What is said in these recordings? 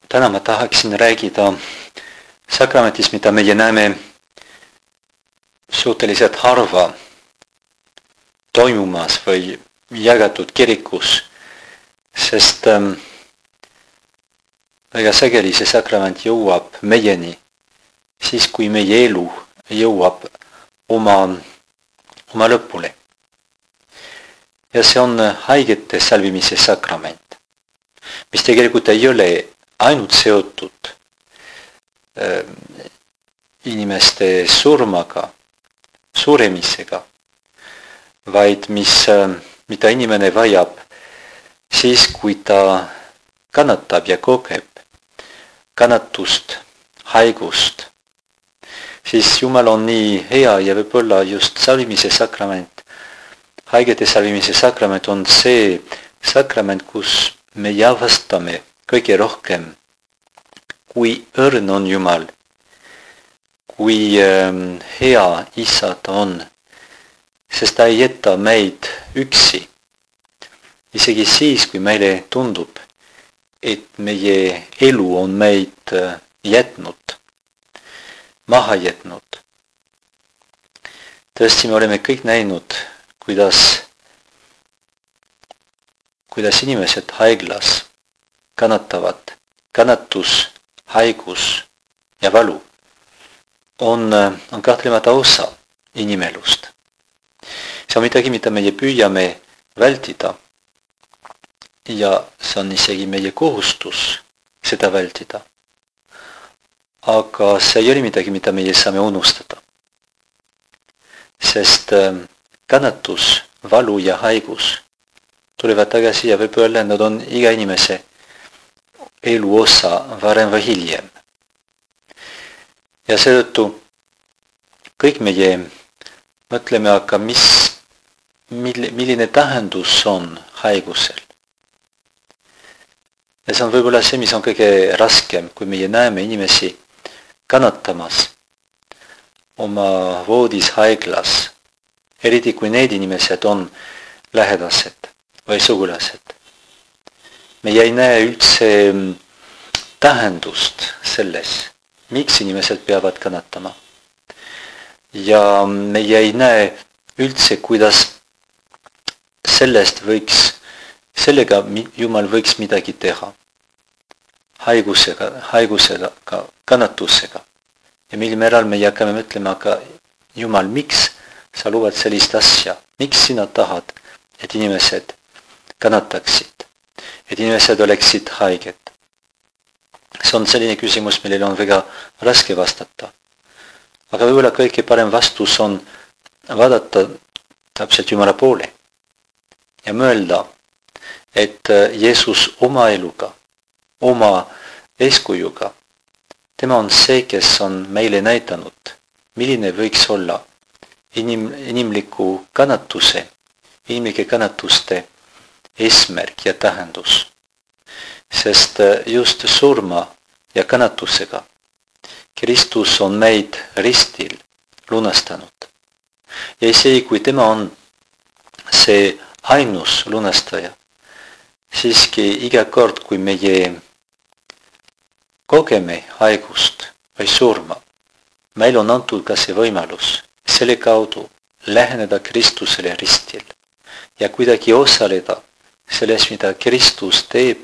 Täna ma tahaksin räägida sakramentis, mida meie näeme suhteliselt harva toimumas või jagatud kirikus, sest väga sageli see sakrament jõuab meieni siis, kui meie elu jõuab oma lõpule. Ja see on haigete salvimise sakrament, mis tegelikult ei ole ainult seotud inimeste surmaga, suremisega, vaid mida inimene vajab siis, kui ta kannatab ja kogeb kannatust, haigust, siis Jumal on nii hea ja võib-olla just salvimise sakrament, haigete salvimise sakrament on see sakrament, kus me avastame kõige rohkem, kui õrn on Jumal, kui hea Isa ta on, sest ta ei jäta meid üksi. Isegi siis, kui meile tundub, et meie elu on meid jätnud, maha jätnud. Tõesti, me oleme kõik näinud, kuidas inimesed haiglas kannatavad. Kannatus, haigus ja valu on kahtlemata osa inimelust. See on midagi, mida meie püüame vältida. Ja see on isegi meie kohustus seda vältida. Aga see ei ole midagi, mida meie saame unustada. Sest kannatus, valu ja haigus tulevad tagasi ja võib öelda, nad on iga inimese elu osa varem või hiljem. Ja seetõttu kõik meie mõtleme, aga milline tähendus on haigusel. Ja see on võib-olla see, mis on kõige raskem, kui meie näeme inimesi kannatamas oma voodis haiglas, eriti kui need inimesed on lähedased või sugulased. Meie ei näe üldse tähendust selles, miks inimesed peavad kannatama. Ja meie ei näe üldse, kuidas sellega Jumal võiks midagi teha. Haigusega, kannatusega. Ja mil määral me hakkame mõtlema, aga Jumal, miks sa luvad sellist asja? Miks sina tahad, et inimesed kannataksid? Et inimesed oleksid haiged? See on selline küsimus, millele on väga raske vastata. Aga võib-olla kõige parem vastus on vaadata täpselt Jumala poole ja mõelda, et Jeesus oma eluga, oma eeskujuga, tema on see, kes on meile näidanud, milline võiks olla inimliku kannatuse, inimlike kannatuste eesmärk ja tähendus. Sest just surma ja kannatusega Kristus on meid ristil lunastanud. Ja isegi kui tema on see ainus lunastaja, siiski iga kord, kui meie kogeme haigust või surma, meil on antud ka see võimalus selle kaudu läheneda Kristusele ristil ja kuidagi osaleda selles, mida Kristus teeb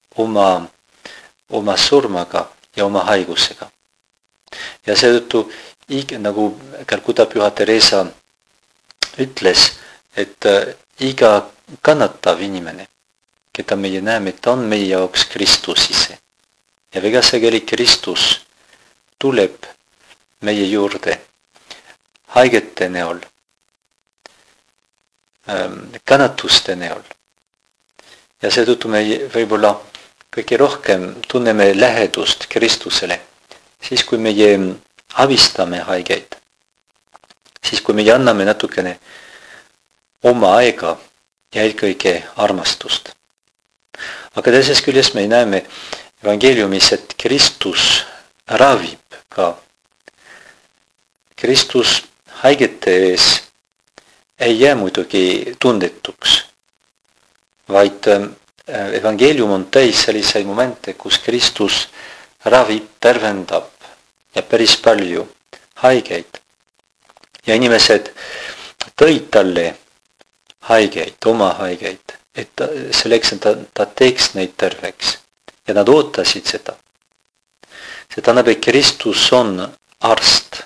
oma surmaga ja oma haigusega. Ja seetõttu, nagu Calcutta Püha Teresa ütles, et iga kannatav inimene, keda meie näeme, ta on meie jaoks Kristus ise. Ja väga sageli Kristus tuleb meie juurde haigete näol, kannatuste näol. Ja seetõttu me võib-olla kõige rohkem tunneme lähedust Kristusele, siis kui meie abistame haigeid, siis kui meie anname natukene oma aega ja eelkõige armastust. Aga teisest küljest me näeme evangeeliumis, et Kristus ravib ka. Kristus haigete ees ei jää muidugi tundetuks, vaid evangeelium on täis selliseid momente, kus Kristus ravib, tervendab ja päris palju haigeid. Ja inimesed tõid talle haigeid, oma haigeid, et selleks, et ta teeks neid terveks. Ja nad ootasid seda. See tähendab, et Kristus on arst.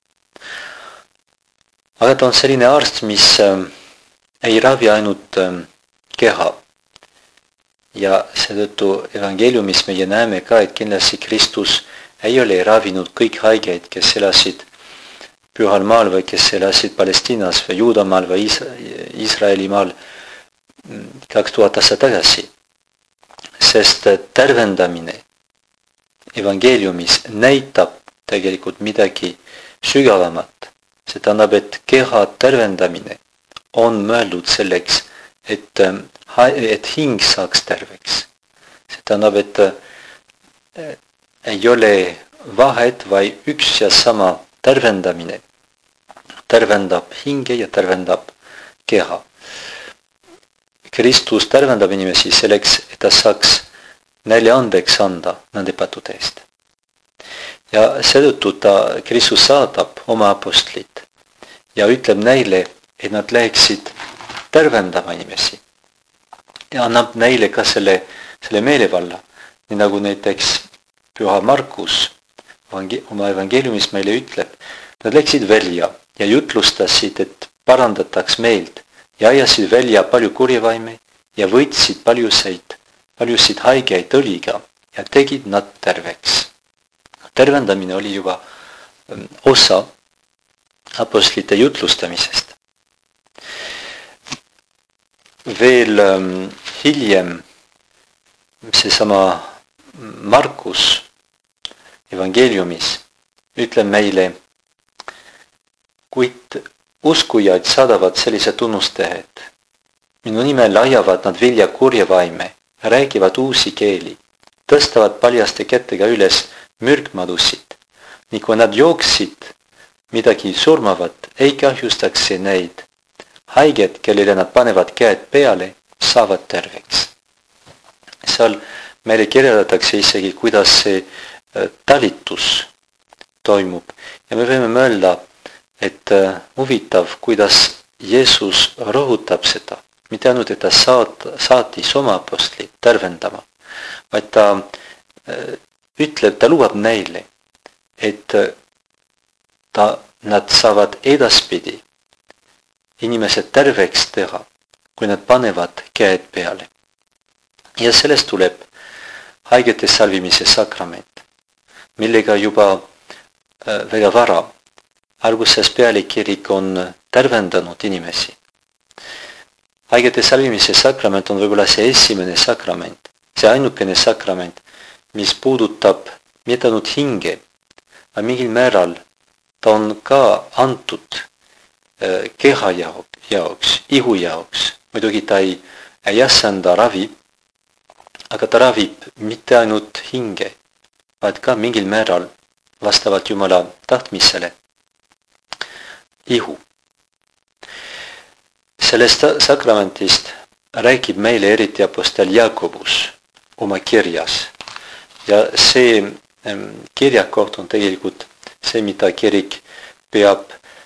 Aga ta on selline arst, mis ei ravi ainult keha. Ja seetõttu evangeeliumis meie näeme ka, et kindlasti Kristus ei ole ravinud kõik haigeid, kes elasid Pühal maal või kes elasid Palestiinas või Juudamaal või Iisraelimaal 2000 aastat tagasi. Sest tervendamine evangeeliumis näitab tegelikult midagi sügavamat. See tähendab, et keha tervendamine on mõeldud selleks, et hing saaks terveks. See tähendab, et ei ole vahet, vaid üks ja sama tervendamine tervendab hinge ja tervendab keha. Kristus tervendab inimesi selleks, et ta saaks neile andeks anda nende pattude eest. Ja seetõttu Kristus saadab oma apostlid ja ütleb neile, et nad läheksid tervendama inimesi. Ja annab neile ka selle meelevalla, nii nagu näiteks Püha Markus oma evangeeliumis meile ütleb, nad läksid välja ja jutlustasid, et parandataks meelt ja ajasid välja palju kurjevaime ja võtsid paljusid haigeid õliga ja tegid nad terveks. Tervendamine oli juba osa apostlite jutlustamisest. Veel hiljem seesama Markus evangeeliumis ütleb meile, kuid uskujaid saadavad sellised tunnustehed. Minu nimel aiavad nad vilja kurjevaime, räägivad uusi keeli, tõstavad paljaste kätega üles mürgmadusid, ning kui nad jooksid midagi surmavat, ei kahjustaks see neid. Haiged, kellele nad panevad käed peale, saavad terveks. Seal meile kirjeldatakse isegi, kuidas see talitus toimub. Ja me võime mõelda, et huvitav, kuidas Jeesus rõhutab seda. Mitte ainult, et ta saatis oma apostlid tervendama, vaid ta ütleb, ta lubab neile, et nad saavad edaspidi inimesed terveks teha, kui nad panevad käed peale. Ja sellest tuleb haigete salvimise sakrament, millega juba väga vara alguses peale kirik on tervendanud inimesi. Haigete salvimise sakrament on võib-olla see esimene sakrament, see ainukene sakrament, mis puudutab mitte ainult hinge, aga mingil määral ta on ka antud keha jaoks, ihu jaoks. Muidugi ta ei asenda ravi, aga ta ravib mitte ainult hinge, vaid ka mingil määral vastavalt Jumala tahtmisele ihu. Sellest sakramentist räägib meile eriti apostel Jakobus oma kirjas. Ja see kirjakoht on tegelikult see, mida kirik peab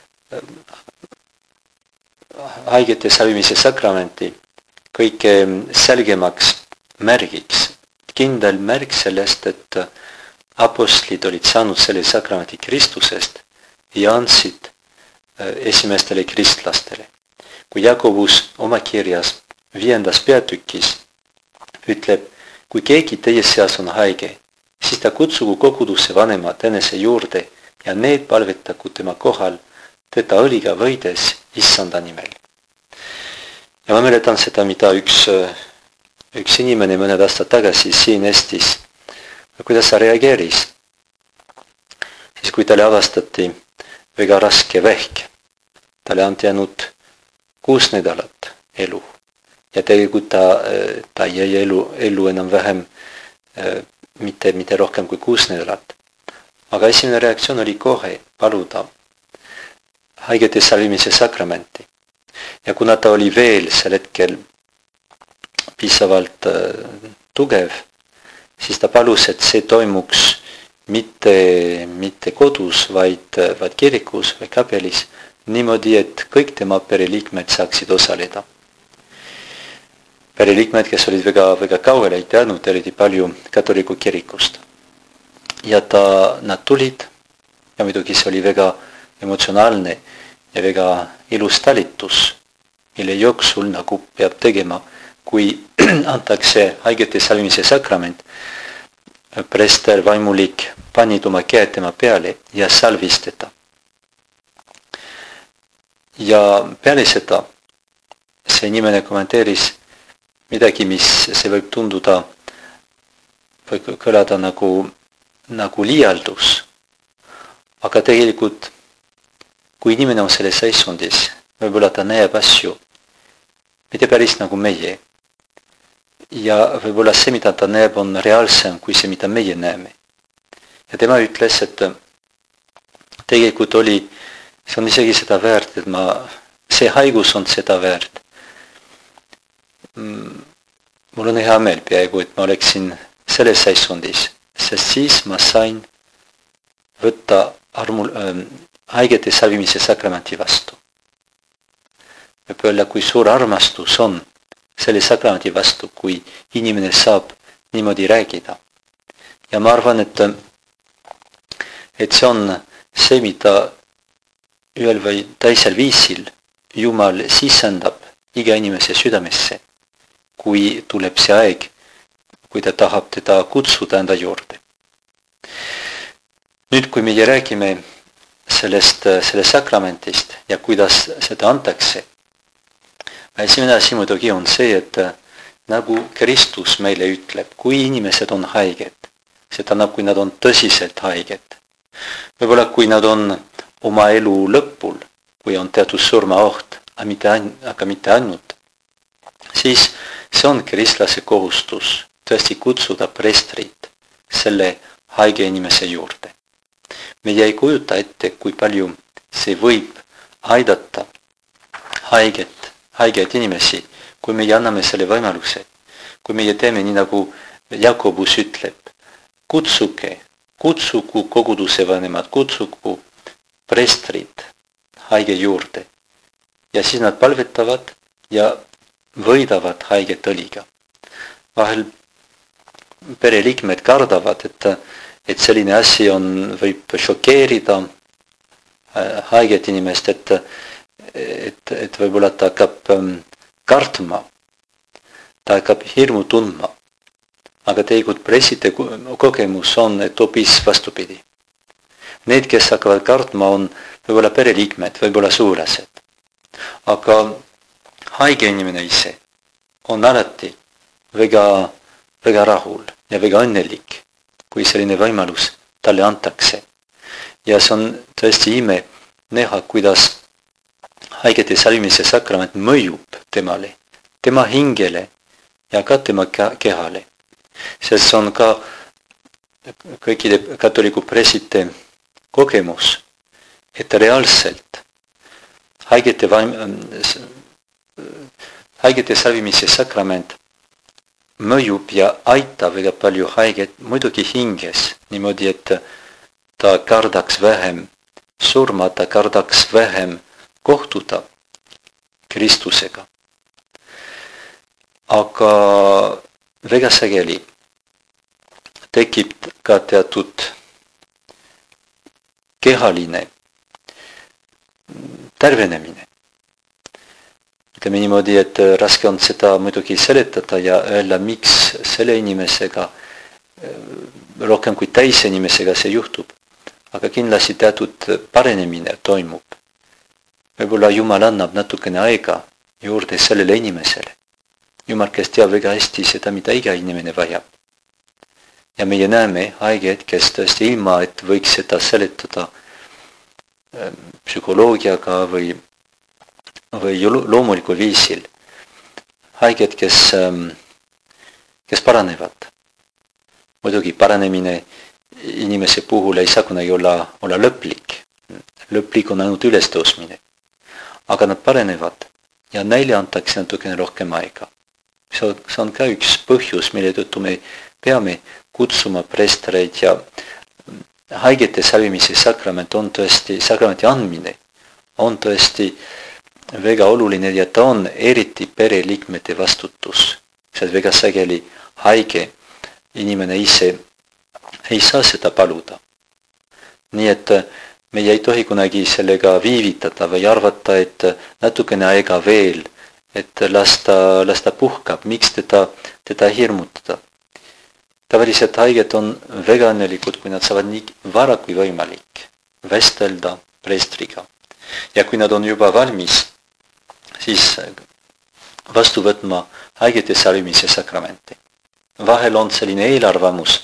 haigete salvimise sakramenti kõige selgemaks märgiks. Kindel märk sellest, et apostlid olid saanud selle sakramenti Kristusest ja andsid esimestele kristlastele. Kui Jakobus oma kirjas 5. peatükis ütleb, kui keegi teie seas on haige, siis ta kutsugu koguduse vanemad enese juurde ja need palvetagu tema kohal teda õliga võides issanda nimel. Ja ma mäletan seda, mida üks inimene mõned aastad tagasi siin Eestis, kuidas ta reageeris. Siis kui talle avastati väga raske vähk, talle anti ainult 6 nädalat elu. Ja tegelikult ta jäi elu enam vähem, mitte rohkem kui 6 nädalat. Aga esimene reaktsioon oli kohe paluda haigete salvimise sakramenti. Ja kuna ta oli veel sel hetkel piisavalt tugev, siis ta palus, et see toimuks mitte kodus, vaid kirikus või kapelis, niimoodi, et kõik tema pereliikmed saaksid osaleda. Pereliikmed, kes olid väga kaugele teadnud, eriti palju katoliku kirikust. Ja nad tulid ja muidugi see oli väga emotsionaalne ja väga ilus talitus, mille jooksul nagu peab tegema, kui antakse haigete salvimise sakrament. Preester vaimulik panid oma käed tema peale ja salvis teda. Ja peale seda see inimene kommenteeris midagi, mis see võib tunduda või kõlada nagu liialdus. Aga tegelikult, kui inimene on selles seisundis, võib-olla ta näeb asju, mitte päris nagu meie. Ja võib-olla see, mida ta näeb, on reaalsem kui see, mida meie näeme. Ja tema ütles, et tegelikult see on isegi seda väärt, et see haigus on seda väärt. Mul on hea meel peaaegu, et ma oleksin selles seisundis, sest siis ma sain võtta haigete salvimise sakramenti vastu. Võib öelda, kui suur armastus on selle sakramenti vastu, kui inimene saab niimoodi rääkida. Ja ma arvan, et see on see, mida ühel või teisel viisil Jumal sisendab iga inimese südamesse, kui tuleb see aeg, kui ta tahab teda kutsuda enda juurde. Nüüd, kui meie räägime sellest sakramentist ja kuidas seda antakse, esimene asi muidugi on see, et nagu Kristus meile ütleb, kui inimesed on haiged, see tähendab, kui nad on tõsiselt haiged. Võib-olla kui nad on oma elu lõpul, kui on teatud surmaoht, aga mitte ainult, siis see on kristlase kohustus tõesti kutsuda preestrit selle haige inimese juurde. Meie ei kujuta ette, kui palju see võib aidata haigeid inimesi, kui meie anname selle võimaluse, kui meie teeme nii, nagu Jakobus ütleb, kutsugu koguduse vanemad, kutsugu preestrid haige juurde ja siis nad palvetavad ja võidavad haiget õliga. Vahel pereliikmed kardavad, et selline asi võib šokeerida haiget inimest, et võib-olla ta hakkab kartma, ta hakkab hirmu tundma. Aga tegelikult preestide kogemus on, et hoopis vastupidi. Need, kes hakkavad kartma, on võib-olla pereliikmed, võib-olla sugulased. Aga haige inimene ise on alati väga rahul ja väga õnnelik, kui selline võimalus talle antakse. Ja see on tõesti ime näha, kuidas haigete salvimise sakrament mõjub temale, tema hingele ja ka tema kehale. Sest see on ka kõikide katoliku preestide kogemus, et reaalselt haigete salvimise sakrament mõjub ja aitab väga palju haiget muidugi hinges, niimoodi, et ta kardaks vähem surma, ta kardaks vähem kohtuda Kristusega. Aga väga sageli tekib ka teatud kehaline tervenemine. Ütleme niimoodi, et raske on seda muidugi seletada ja öelda, miks selle inimesega rohkem kui teise inimesega see juhtub. Aga kindlasti teatud paranemine toimub. Võib-olla Jumal annab natukene aega juurde sellele inimesele. Jumal, kes teab väga hästi seda, mida iga inimene vajab. Ja meie näeme haigeid, kes tõesti ilma, et võiks seda seletada psühholoogiaga või loomulikul viisil. Haiged, kes paranevad. Muidugi paranemine inimese puhul ei saa kunagi olla lõplik. Lõplik on ainult ülestõusmine. Aga nad paranevad ja neile antakse natukene rohkem aega. See on ka üks põhjus, mille tõttu me peame kutsuma preestreid ja haigete salvimise sakramenti andmine on tõesti väga oluline ja ta on eriti pereliikmete vastutus. Sest väga sageli haige inimene ise ei saa seda paluda. Nii et meie ei tohi kunagi sellega viivitada või arvata, et natukene aega veel, et lasta puhkab, miks teda hirmutada. Tavaliselt haiged on väga õnnelikud, kui nad saavad nii vara kui võimalik vestelda preestriga. Ja kui nad on juba valmis, siis vastu võtma haigete salvimise sakramenti. Vahel on selline eelarvamus,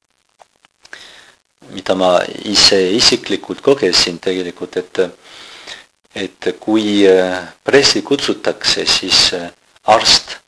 mida ma ise isiklikult kogesin tegelikult, et kui preestri kutsutakse, siis arst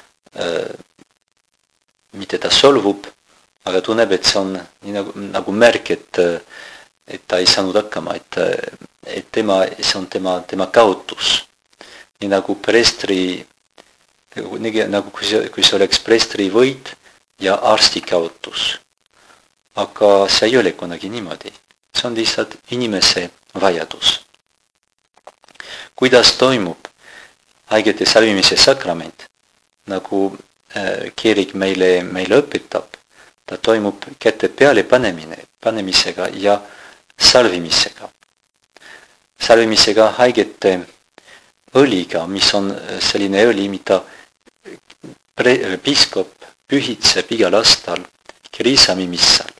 mitte ta solvub, aga tunneb, et see on nagu märk, et ta ei saanud hakkama, et see on tema kaotus. Nii nagu preestri, nagu kui see oleks preestri võit ja arsti kaotus. Aga see ei ole kunagi niimoodi. See on lihtsalt inimese vajadus. Kuidas toimub haigete salvimise sakrament, nagu kirik meile õpetab, ta toimub käte peale panemisega ja salvimisega. Salvimisega haigete õliga, mis on selline õli, mida piiskop pühitseb igal aastal kirisamimissal.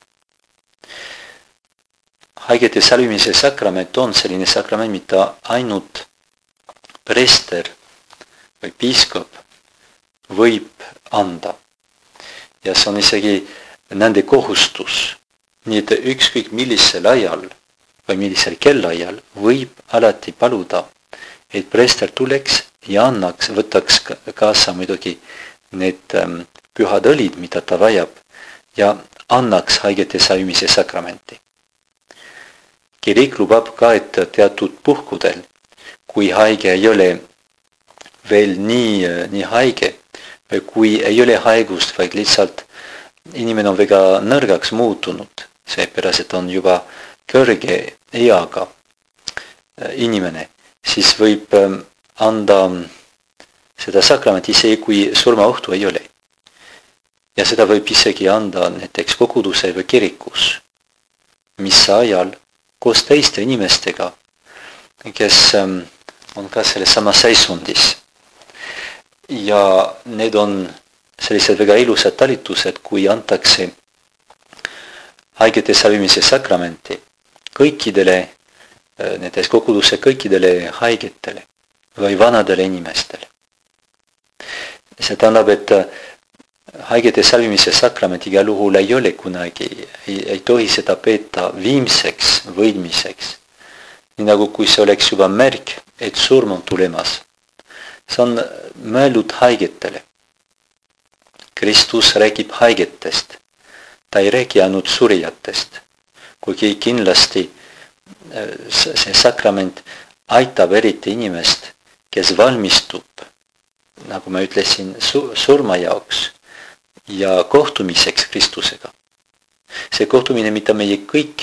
Haigete salvimise sakrament on selline sakrament, mida ainult preester või piiskop võib anda. Ja see on isegi nende kohustus. Nii et ükskõik millisel ajal või millisel kellaajal võib alati paluda, et preester tuleks ja võtaks kaasa muidugi need pühad õlid, mida ta vajab, ja annaks haigete salvimise sakramenti. Kirik lubab ka, et teatud puhkudel, kui haige ei ole veel nii haige, või kui ei ole haigust, vaid lihtsalt inimene on väga nõrgaks muutunud, seepärast on juba kõrge eaga inimene, siis võib anda seda sakramenti isegi, kui surmaohtu ei ole. Ja seda võib isegi anda näiteks koguduse või kirikus, mis ajal koos teiste inimestega, kes on ka selles samas seisundis. Ja need on sellised väga ilusad talitused, kui antakse haigete salvimise sakramenti kõikidele, näiteks koguduse kõikidele haigetele või vanadele inimestele. See tähendab, et haigete salvimise sakrament igal juhul ei ole kunagi, ei tohi seda peeta viimseks võidmiseks. Nii nagu kui see oleks juba märk, et surm on tulemas. See on mõeldud haigetele. Kristus räägib haigetest. Ta ei räägi ainult surijatest. Kuigi kindlasti see sakrament aitab eriti inimest, kes valmistub, nagu ma ütlesin, surma jaoks ja kohtumiseks Kristusega. See kohtumine, mida meie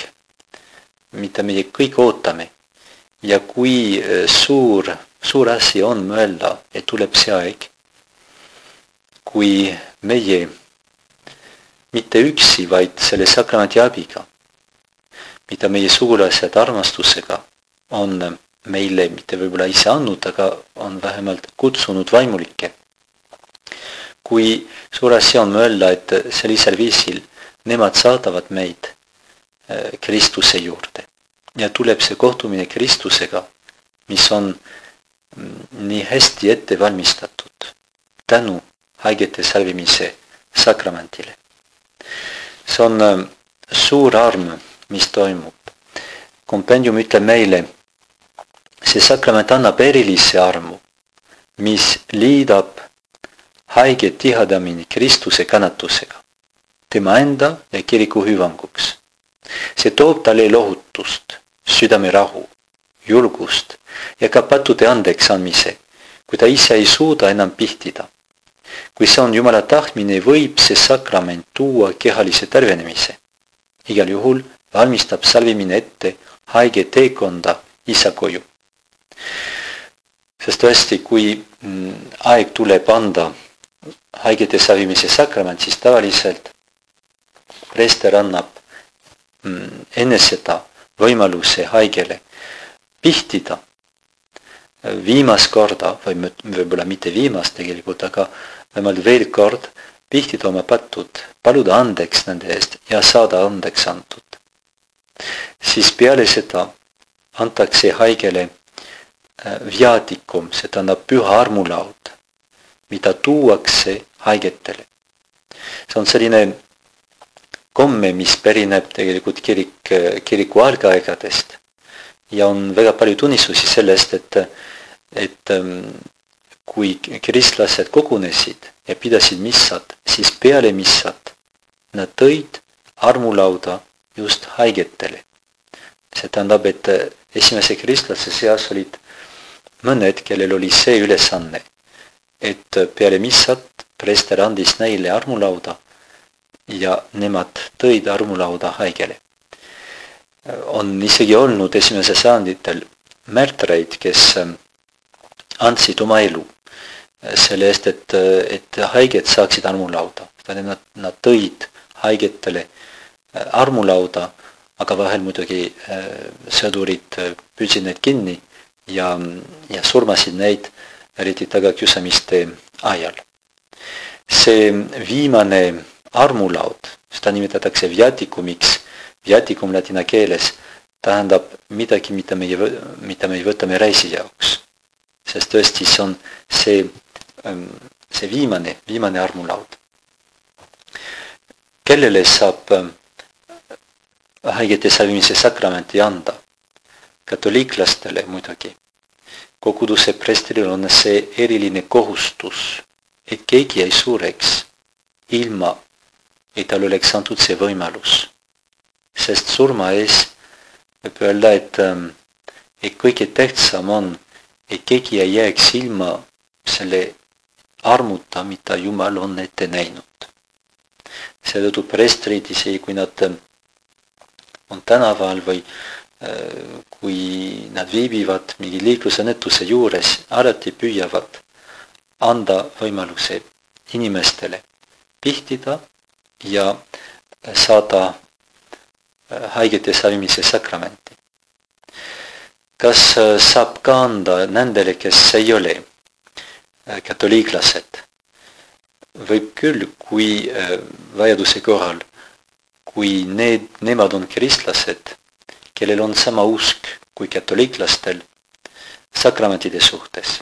kõik ootame. Ja kui suur asi on mõelda, et tuleb see aeg, kui meie mitte üksi, vaid selle sakramenti abiga, mida meie sugulased armastusega on meile mitte võib-olla ise andnud, aga on vähemalt kutsunud vaimulikke. Kui suur asi on mõelda, et sellisel viisil nemad saadavad meid Kristuse juurde. Ja tuleb see kohtumine Kristusega, mis on nii hästi ette valmistatud tänu haigete salvimise sakramendile. See on suur arm, mis toimub. Kompendium ütleb meile, see sakrament annab erilise armu, mis liidab haige tihedamini Kristuse kannatusega, tema enda ja kiriku hüvanguks. See toob talle lohutust, südamerahu, julgust ja ka pattude andeks andmise, kui ta ise ei suuda enam pihtida. Kui see on Jumala tahtmine, võib see sakrament tuua kehalise tervenemise. Igal juhul valmistab salvimine ette haige teekonda isa koju. Sest tõesti, kui aeg tuleb anda haigete salvimise sakrament, siis tavaliselt preester annab enne seda võimaluse haigele pihtida viimast korda, või võib-olla mitte viimast tegelikult, aga vähemalt veel kord pihtida oma patud, paluda andeks nende eest ja saada andeks antud. Siis peale seda antakse haigele viatikum, see tähendab püha armulaud, mida tuuakse haigetele. See on selline komme, mis pärineb tegelikult kiriku algaegadest ja on väga palju tunnistusi sellest, et kui kristlased kogunesid ja pidasid missad, siis peale missad nad tõid armulauda just haigetele. See tähendab, et esimese kristlase seas olid mõned, kellel oli see ülesanne, et peale missad preester andis neile armulauda ja nemad tõid armulauda haigele. On isegi olnud esimese sajanditel märtreid, kes andsid oma elu selle eest, et haiged saaksid armulauda. Nad tõid haigetele armulauda, aga vahel muidugi sõdurid püüdsid neid kinni ja surmasid neid eriti tagakiusamiste ajal. See viimane armulaud, seda nimetatakse viatikumiks. Viatikum ladina keeles tähendab midagi, mida me võtame reisi jaoks. Sest tõesti see on see viimane armulaud. Kellele saab haigete salvimise sakramenti anda? Katoliiklastele muidugi. Koguduse preestril on see eriline kohustus, et keegi ei sureks ilma, et tal oleks antud see võimalus. Sest surma ees võib öelda, et kõige tähtsam on, et keegi ei jääks ilma selle armuta, mida Jumal on ette näinud. Seetõttu preestrid, isegi kui nad on tänaval või kui nad viibivad mingi liiklusõnnetuse juures, alati püüavad anda võimaluse inimestele pihtida ja saada haigete salvimise sakramenti. Kas saab ka anda nendele, kes ei ole katoliiklased? Võib küll, kui vajaduse korral, kui nemad on kristlased, kellel on sama usk kui katoliiklastel sakramentide suhtes.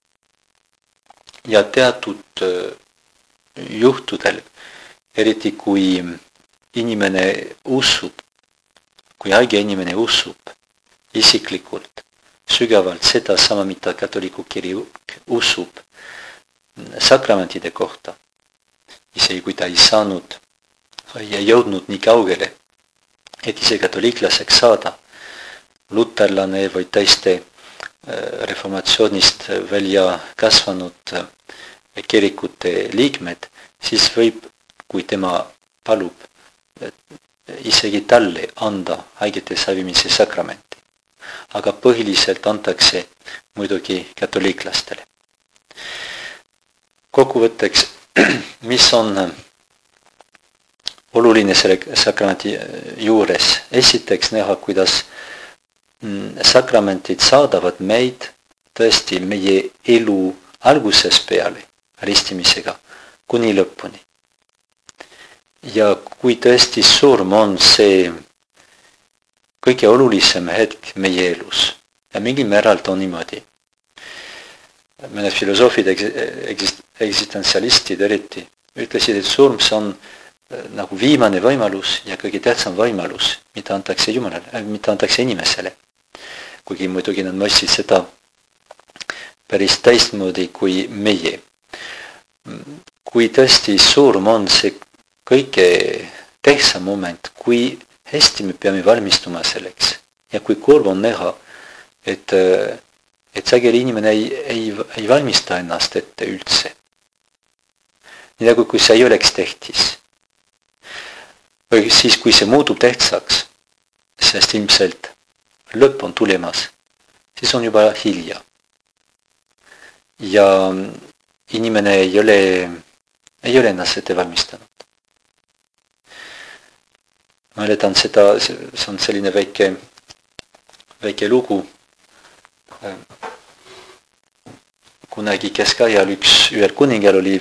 Ja teatud juhtudel, eriti kui inimene usub, kui haige inimene usub isiklikult sügavalt seda sama, mida katoliku kirik usub sakramentide kohta, isegi kui ta ei saanud või ei jõudnud nii kaugele, et ise katoliiklaseks saada, luterlane või teiste reformatsioonist välja kasvanud kirikute liikmed, siis võib, kui tema palub, isegi talle anda haigete salvimise sakramenti. Aga põhiliselt antakse muidugi katoliiklastele. Kokkuvõtteks, mis on oluline selle sakramenti juures? Esiteks näha, kuidas sakramentid saadavad meid tõesti meie elu alguses peale ristimisega kuni lõpuni. Ja kui tõesti surm on see kõige olulisem hetk meie elus ja mingil määral on niimoodi. Mõned filosoofid, eksistentsialistid eriti, ütlesid, et surm on nagu viimane võimalus ja kõige tähtsam võimalus, mida antakse Jumalale, mida antakse inimesele. Kuigi muidugi nad mõistsid seda päris teistmoodi kui meie. Kui tõesti surm on see kõige tähtsam moment, kui hästi me peame valmistuma selleks ja kui kurb on näha, et sageli inimene ei valmista ennast ette üldse. nii nagu kui see ei oleks tähtis. Või siis, kui see muutub tähtsaks, sest ilmselt lõpp on tulemas, siis on juba hilja. Ja inimene ei ole ennast ette valmistanud. Mäletan seda, see on selline väike lugu. Kunagi keskajal ühel kuningal oli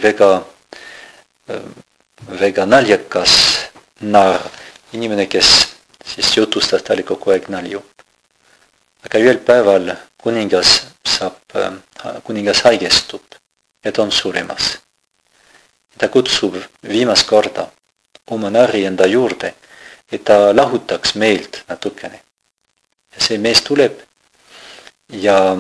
väga naljakas narr, inimene, kes siis jutustas talle kogu aeg nalju. Aga ühel päeval kuningas haigestub ja ta on suremas. Ta kutsub viimast korda oma narri enda juurde, et ta lahutaks meelt natukene. Ja see mees tuleb ja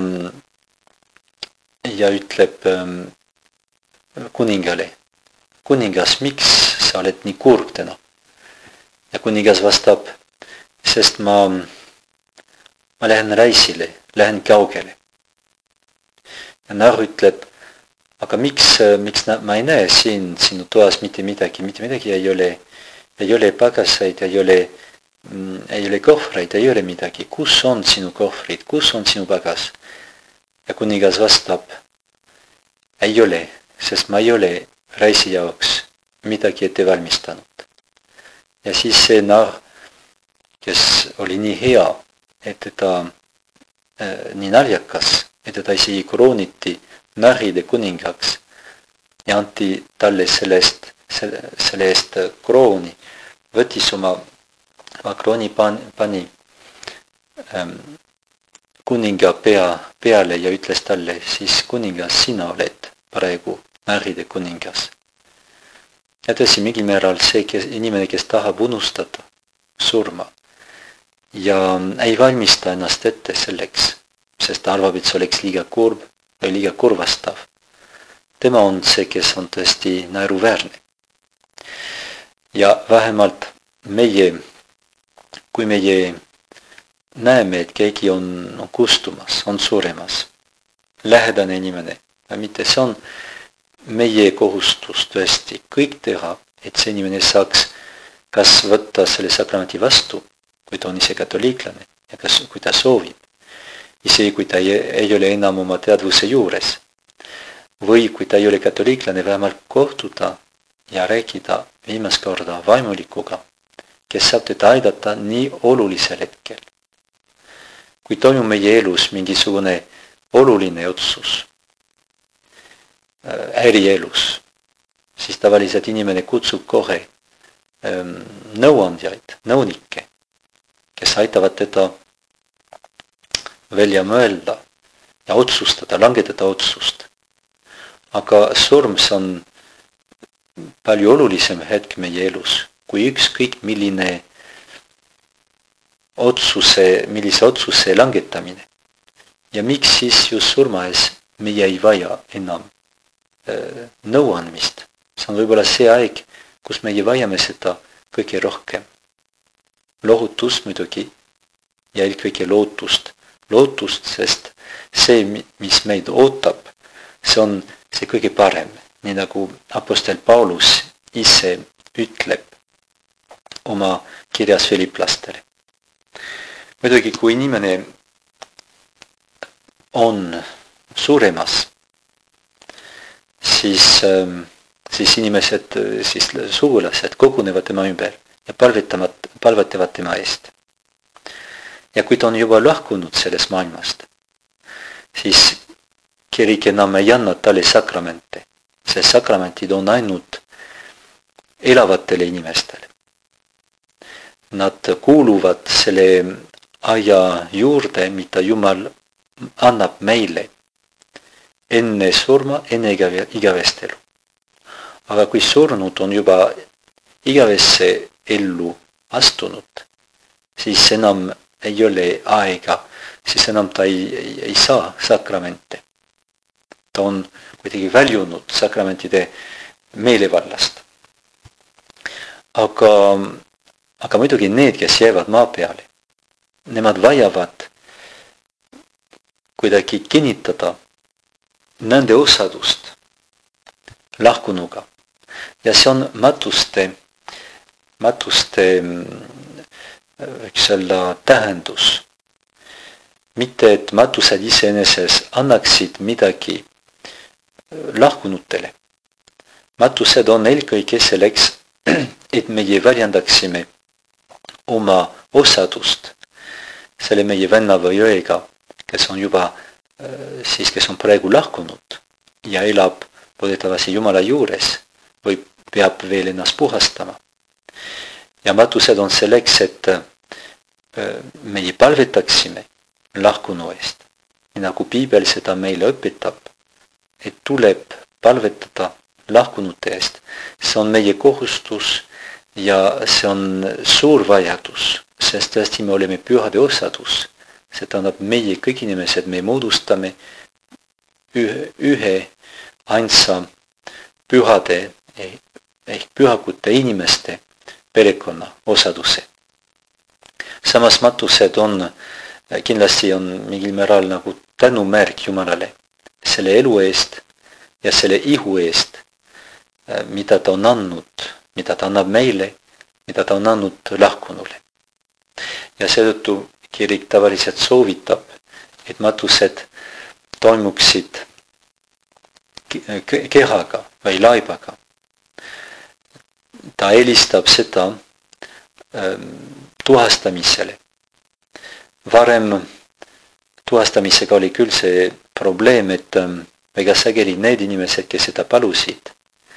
ütleb kuningale, kuningas, miks sa oled nii kurb täna? Ja kuningas vastab, sest ma lähen reisile, lähen kaugele. Ja narr ütleb, aga miks ma ei näe siin sinu toas mitte midagi ei ole pagasaid, ei ole kohvreid, ei ole midagi. Kus on sinu kohvrid, kus on sinu pagas? Ja kuningas vastab, ei ole, sest ma ei ole reisi jaoks midagi ette valmistanud. Ja siis see narr, kes oli nii hea, et ta nii naljakas, et ta isegi krooniti narride kuningaks ja anti talle selle eest krooni, võttis oma krooni pani kuninga peale ja ütles talle, siis kuningas, sina oled praegu narride kuningas. Ja tõsi, mingil määral see inimene, kes tahab unustada surma ja ei valmista ennast ette selleks, sest ta arvab, et see oleks liiga kurb või liiga kurvastav. Tema on see, kes on tõesti naeruväärne. Ja vähemalt kui meie näeme, et keegi on kustumas, on suremas, lähedane inimene, mitte see on meie kohustus tõesti kõik teha, et see inimene saaks kas võtta selle sakramenti vastu, kui ta on ise katoliiklane ja kui ta soovib, isegi kui ta ei ole enam oma teadvuse juures, või kui ta ei ole katoliiklane, vähemalt kohtuda ja rääkida viimast korda vaimulikuga, kes saab teda aidata nii olulisel hetkel. Kui toimub meie elus mingisugune oluline otsus, ärielus, siis tavaliselt inimene kutsub kohe nõuandjaid, nõunikke, kes aitavad teda välja mõelda ja otsustada, langetada otsust. Aga surm on palju olulisem hetk meie elus, kui ükskõik millise otsuse langetamine. Ja miks siis just surma ees meie ei vaja enam nõuandmist. See on võib-olla see aeg, kus meie vajame seda kõige rohkem. Lohutust muidugi ja eelkõige lootust. Lootust, sest see, mis meid ootab, see on see kõige parem, nii nagu apostel Paulus ise ütleb oma kirjas filiplastele. Muidugi, kui inimene on suremas, siis inimesed, siis sugulased kogunevad tema ümber ja palvetavad tema eest. Ja kui ta on juba lahkunud sellest maailmast, siis kirik enam ei anna talle sakramente, sest sakramentid on ainult elavatele inimestele. Nad kuuluvad selle aja juurde, mida Jumal annab meile enne surma, enne igavest elu. Aga kui surnud on juba igavesse ellu astunud, siis enam ei ole aega, siis enam ta ei saa sakramente. Ta on kuidagi väljunud sakramentide meelevallast. Aga muidugi need, kes jäävad maa peale, nemad vajavad kuidagi kinnitada nende osadust lahkunuga. Ja see on matuste, võiks olla tähendus. Mitte, et matused iseeneses annaksid midagi lahkunutele. Matused on eelkõige selleks, et meie väljendaksime oma osadust selle meie venna või õega, kes on juba, kes on praegu lahkunud ja elab loodetavasti Jumala juures või peab veel ennast puhastama. Ja matused on selleks, et meie palvetaksime lahkunu eest. Nii nagu Piibel seda meile õpetab, et tuleb palvetada lahkunute eest. See on meie kohustus ja see on suur vajadus, sest tõesti me oleme pühade osadus. See tähendab meie kõik inimesed, me moodustame ühe ainsa pühade ehk pühakute inimeste perekonna osaduse. Samas matused on, kindlasti on mingil määral nagu tänumärk Jumalale selle elu eest ja selle ihu eest, mida ta on andnud, mida ta annab meile, mida ta on andnud lahkunule. Ja seetõttu kirik tavaliselt soovitab, et matused toimuksid kehaga või laibaga. Ta eelistab seda tuhastamisele. Varem tuhastamisega oli küll see probleem, et väga sageli need inimesed, kes seda palusid,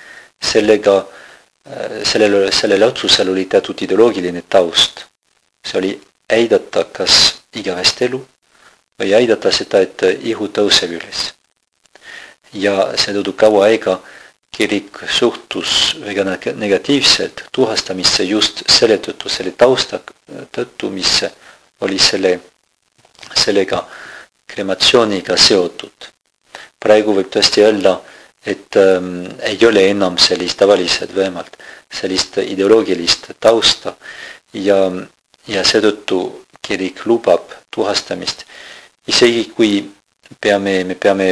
sellele otsusel oli teatud ideoloogiline taust. See oli aidata kas igavest elu või aidata seda, et ihu tõuseb üles. Ja seetõttu kaua aega kirik suhtus väga negatiivselt tuhastamisse just selle tõttu, selle tausta tõttu, mis oli sellega krematsiooniga seotud. Praegu võib tõesti öelda, et ei ole enam sellist tavaliselt vähemalt, sellist ideoloogilist tausta ja seetõttu kirik lubab tuhastamist. Isegi kui me peame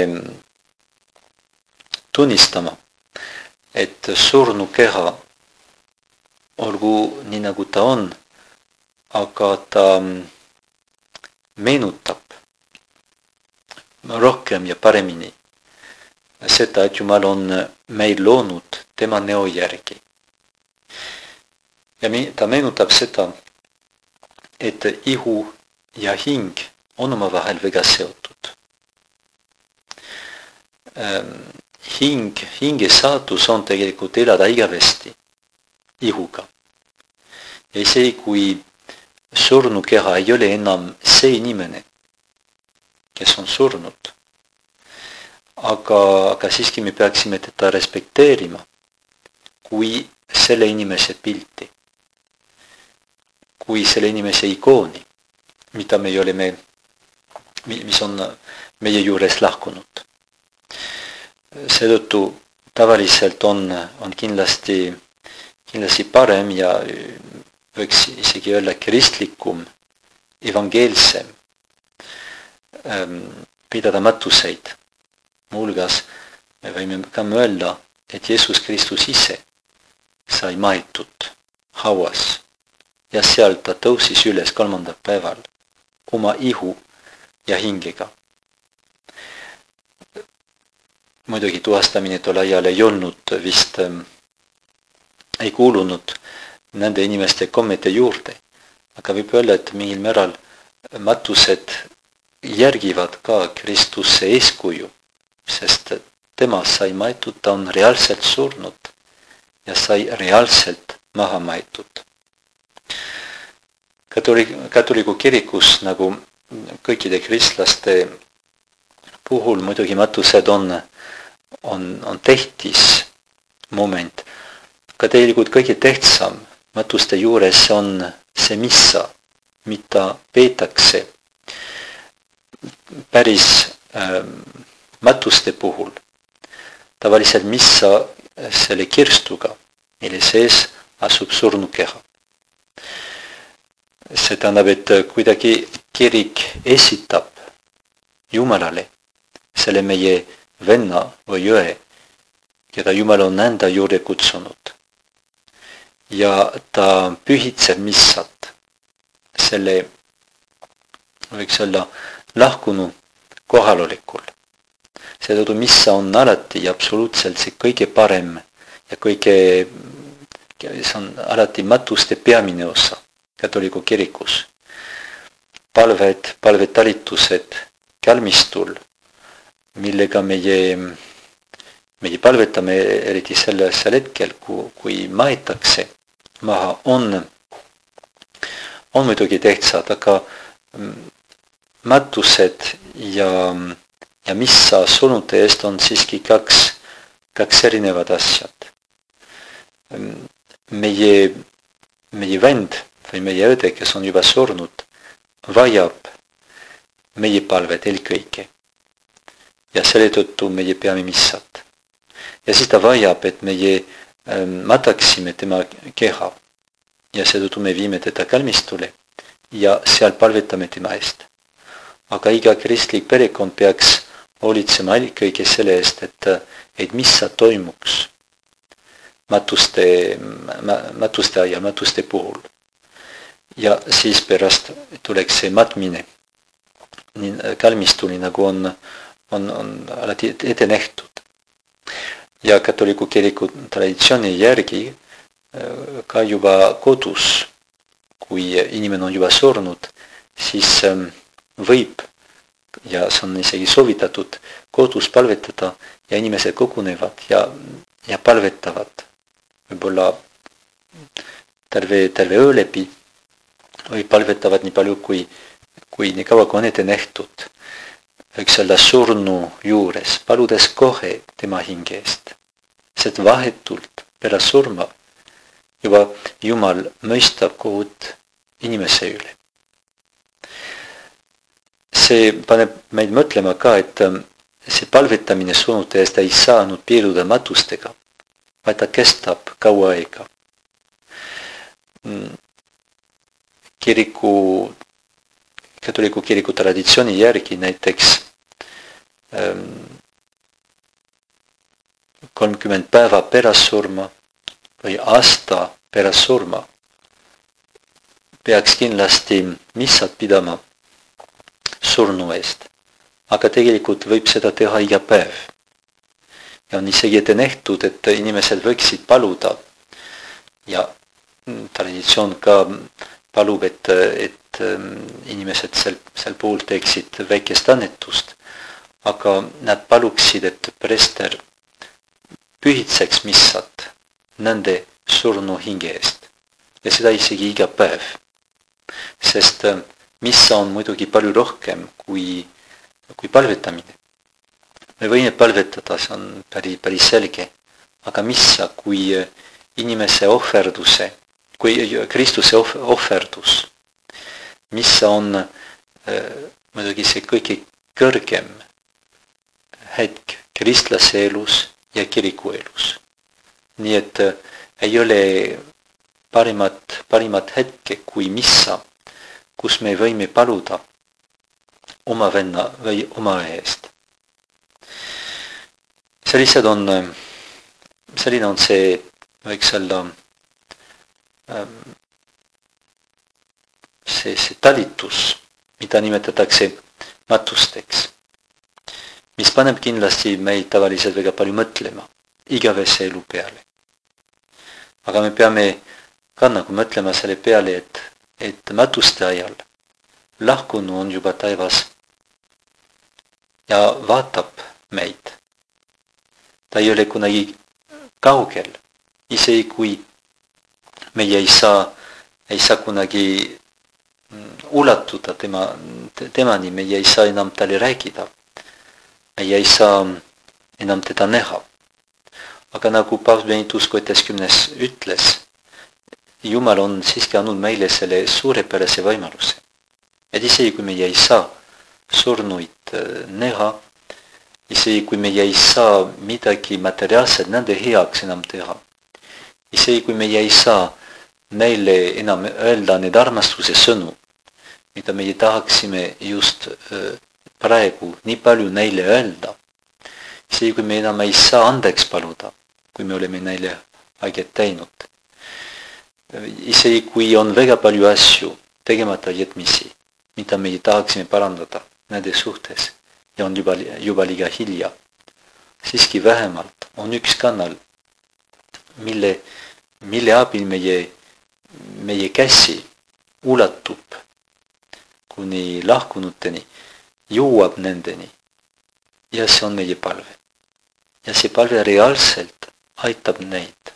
tunnistama, et surnu keha olgu nii nagu ta on, aga ta meenutab rohkem ja paremini seda, et Jumal on meil loonud tema näo järgi. Ja ta meenutab seda, et ihu ja hing on omavahel väga seotud. Hinge saatus on tegelikult elada igavesti ihuga. Ja isegi kui surnu keha ei ole enam see inimene, kes on surnud, aga siiski me peaksime teda respekteerima kui selle inimese pilti, kui selle inimese ikooni, mis on meie juures lahkunud. Seetõttu tavaliselt on kindlasti parem ja võiks isegi öelda kristlikum, evangeelsem pidada matuseid. Muuhulgas me võime ka mõelda, et Jeesus Kristus ise sai maetud hauas ja seal ta tõusis üles 3. päeval oma ihu ja hingega. Muidugi tuhastamine tol ajal ei olnud vist, ei kuulunud nende inimeste kommete juurde, aga võib öelda, et mingil määral matused järgivad ka Kristuse eeskuju, sest tema sai maetud, ta on reaalselt surnud ja sai reaalselt maha maetud. Katoliku kirikus, nagu kõikide kristlaste puhul, muidugi matused on tähtis moment. Ka tegelikult kõige tähtsam matuste juures on see missa, mida peetakse päris matuste puhul. Tavaliselt missa selle kirstuga, mille sees asub surnukeha. See tähendab, et kuidagi kirik esitab Jumalale selle meie venna või õe, keda Jumal on enda juurde kutsunud. Ja ta pühitseb missat selle, võiks olla, lahkunu kohalolekul. Seetõttu missa on alati ja absoluutselt see kõige parem ja see on alati matuste peamine osa katoliku kirikus. Palvetalitused kalmistul, millega meie palvetame eriti sel hetkel, kui maetakse maha, on muidugi tähtsad, aga matused ja missa surnute eest on siiski kaks erinevad asjad. Meie vend või meie õde, kes on juba surnud, vajab meie palvet eelkõige. Ja selle tõttu meie peame missat. Ja siis ta vajab, et meie mataksime tema keha. Ja seetõttu me viime teda kalmistule ja seal palvetame tema eest. Aga iga kristlik perekond peaks hoolitsema eelkõige selle eest, et missa toimuks matuste ajal, matuste puhul. Ja siis pärast tuleks see matmine kalmistuli, nagu on alati ette nähtud. Ja katoliku kiriku traditsiooni järgi ka juba kodus, kui inimene on juba surnud, siis võib, ja see on isegi soovitatud, kodus palvetada ja inimesed kogunevad ja palvetavad. Võib-olla terve öö läbi või palvetavad nii palju, kui nii kaua kui on ette nähtud. Võiks olla surnu juures, paludes kohe tema hinge eest. Sest vahetult pärast surma juba Jumal mõistab kohut inimese üle. See paneb meid mõtlema ka, et see palvetamine surnute eest ei saanud piirduda matustega, vaid ta kestab kaua aega. Katoliku kiriku traditsiooni järgi näiteks 30 päeva pärast surma või aasta pärast surma peaks kindlasti missat pidama surnu eest. Aga tegelikult võib seda teha iga päev. Ja on isegi ette nähtud, et inimesed võiksid paluda. Ja traditsioon ka palub, et inimesed sel puhul teeksid väikest annetust. Aga nad paluksid, et preester pühitseks missat nende surnu hinge eest. Ja seda isegi iga päev. Sest missa on muidugi palju rohkem kui palvetamine. Me võime palvetada, see on päris selge. Aga missa kui inimese ohverduse, kui Kristuse ohverdus. Missa on muidugi see kõige kõrgem hetk kristlase elus ja kiriku elus. Nii et ei ole parimat hetke kui missa, kus me võime paluda oma venna või oma eest. Selline on see, võiks olla, see talitus, mida nimetatakse matusteks, mis paneb kindlasti meid tavaliselt väga palju mõtlema igavese elu peale. Aga me peame ka nagu mõtlema selle peale, et matuste ajal lahkunu on juba taevas ja vaatab meid. Ta ei ole kunagi kaugel, isegi kui meie ei saa kunagi ulatuda temani, meie ei saa enam talle rääkida. Meie ei saa enam teda näha. Aga nagu Paus Benedictus XVI ütles, Jumal on siiski andnud meile selle suurepärase võimaluse. Et isegi kui meie ei saa surnuid näha, isegi kui meie ei saa midagi materiaalset nende heaks enam teha, isegi kui meie ei saa neile enam öelda need armastuse sõnu, mida meie tahaksime just praegu nii palju neile öelda, isegi kui me enam ei saa andeks paluda, kui me oleme neile haiget teinud. Isegi kui on väga palju asju, tegemata jätmisi, mida meie tahaksime parandada nende suhtes ja on juba liiga hilja, siiski vähemalt on üks kanal, mille abil meie käsi ulatub kuni lahkunuteni, jõuab nendeni ja see on meie palve. Ja see palve reaalselt aitab neid.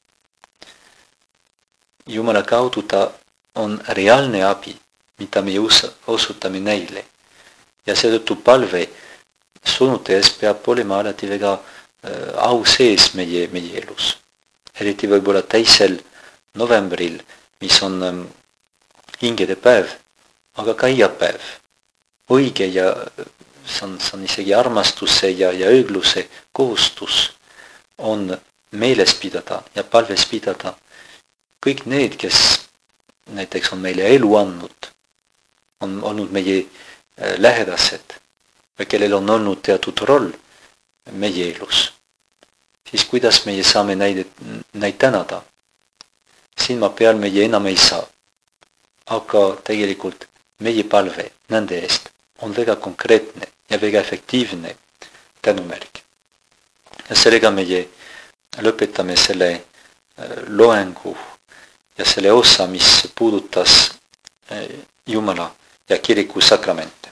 Jumala kaudu ta on reaalne abi, mida me osutame neile. Ja seetõttu palve sunnutajas peab olema alati väga au sees meie elus. Eriti võib-olla 2. novembril, mis on hingede päev, aga ka iiapäev. Õige ja see on isegi armastuse ja õigluse kohustus on meeles pidada ja palves pidada kõik need, kes näiteks on meile elu andnud, on olnud meie lähedased või kellel on olnud teatud roll meie elus. Siis kuidas meie saame neid tänada? Silma peal meie enam ei saa. Aga tegelikult meie palve nende eest on väga konkreetne ja väga efektiivne tänumärk. Ja sellega meie lõpetame selle loengu ja selle osa, mis puudutas Jumala ja kiriku sakramenti.